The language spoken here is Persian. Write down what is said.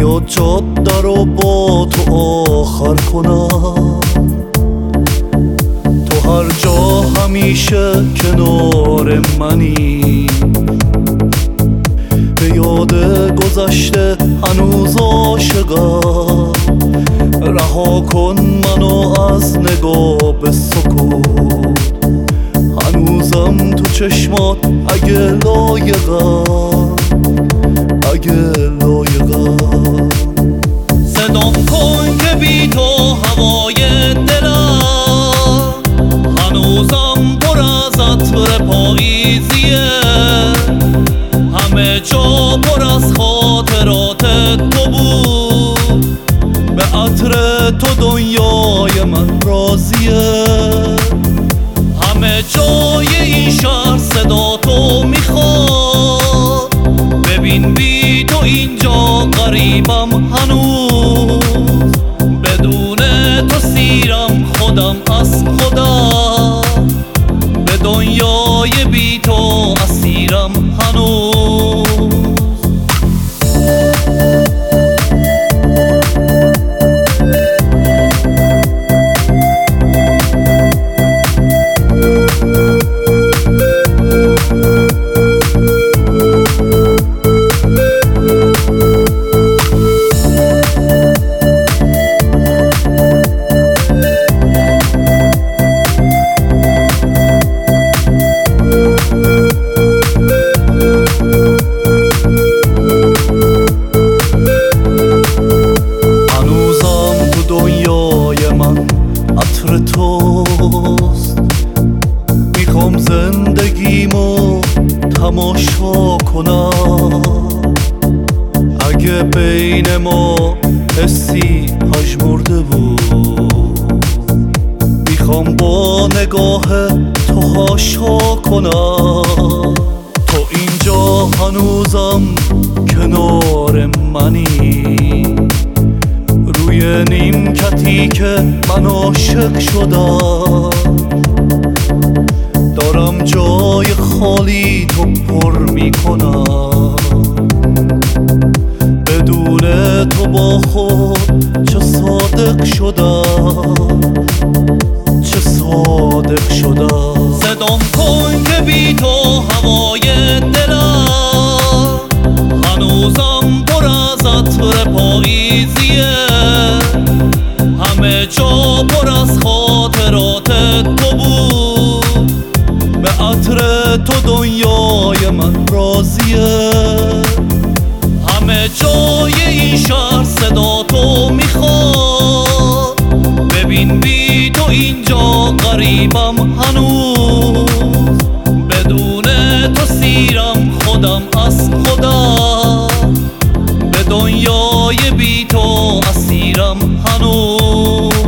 بیا جاده رو با تو آخر کنم، تو هر جا همیشه کنار منی، به یاد گذشته هنوز عاشقم، رها کن منو از نگاه به سکوت، هنوزم تو چشمات اگه لایقم، اگه لایقم. صدام کن که بی تو هوای دلم هنوزم پر از عطر پاییزیه، همه جا پر از خاطرات تو بود، به عطر تو دنیای من راضیه، همه جای این شهر صدا تو میخواد، ببین بی تو اینجا غریبم هنوز، بدون تو سیرم خودم از خودم، به دنیای بی تو اسیرم هنوز. عطر توست، میخوام زندگیمو تماشا کنم، اگه بین ما حسی پژمرده بود، میخوام با نگاه تو هاشا کنم، تو اینجا هنوزم کنار منی، روی نیمکتی که من عاشق شدم، دارم جای خالی تو پر میکنم، بدون تو با خود چه صادق شدم، چه صادق شدم. صدام کن که بی تو هوای دلم هنوزم پر از عطر پاییزیه، همه جا پر از خاطرات تو بود، به عطر تو دنیای من راضیه، همه جای این شهر صدا تو میخواد، ببین بی تو اینجا غریبم هنوز، بدون تو سیرم خودم از خودم، به دنیای بی تو اسیرم هنوز.